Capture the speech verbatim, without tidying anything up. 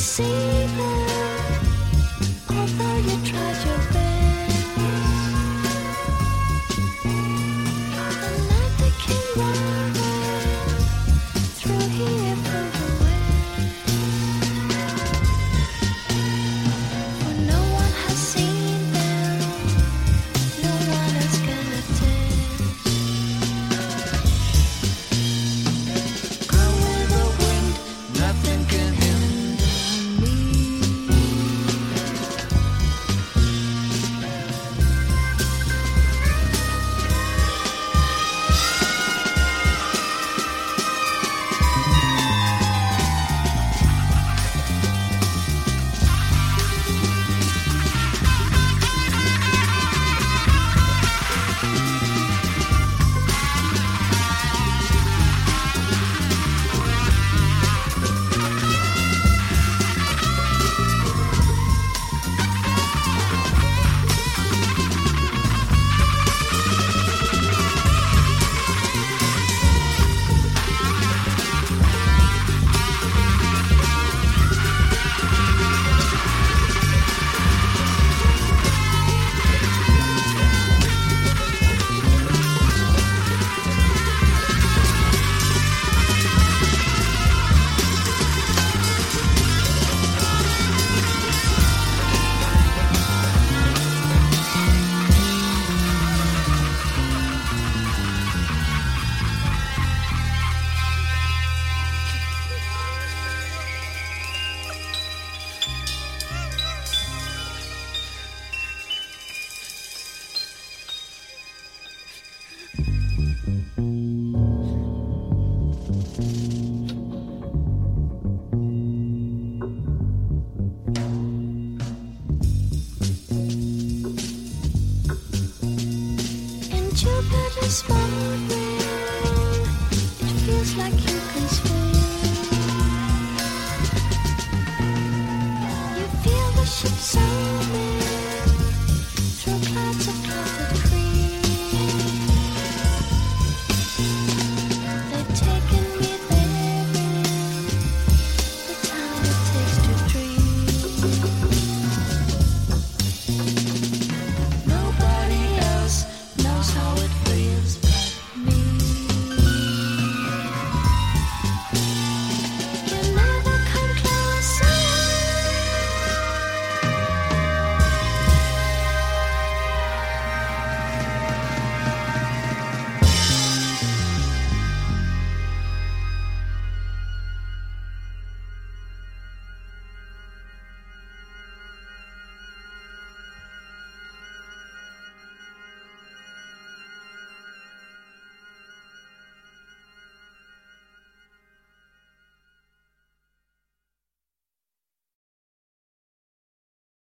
see them, although you tried your best. The night that came roaring through here from the west. For no one has seen them, no one is gonna test. Go with the wind, nothing can hinder me. In Jupiter's small ring, it feels like you can swim. You feel the ship so